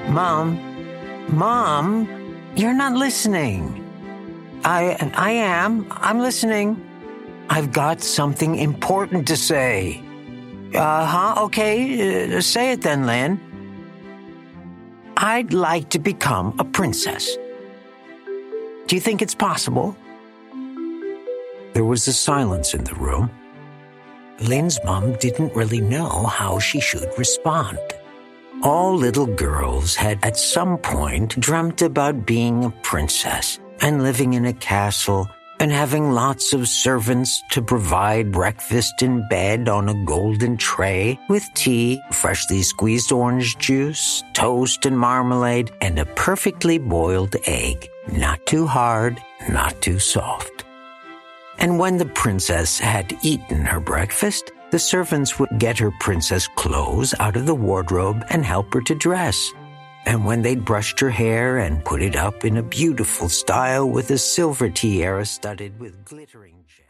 Mom, you're not listening. I am. I'm listening. I've got something important to say. Okay, say it then, Lynn. I'd like to become a princess. Do you think it's possible? There was a silence in the room. Lynn's mom didn't really know how she should respond. All little girls had at some point dreamt about being a princess and living in a castle and having lots of servants to provide breakfast in bed on a golden tray with tea, freshly squeezed orange juice, toast and marmalade, and a perfectly boiled egg, not too hard, not too soft. And when the princess had eaten her breakfast, the servants would get her princess clothes out of the wardrobe and help her to dress. And when they'd brushed her hair and put it up in a beautiful style with a silver tiara studded with glittering gems.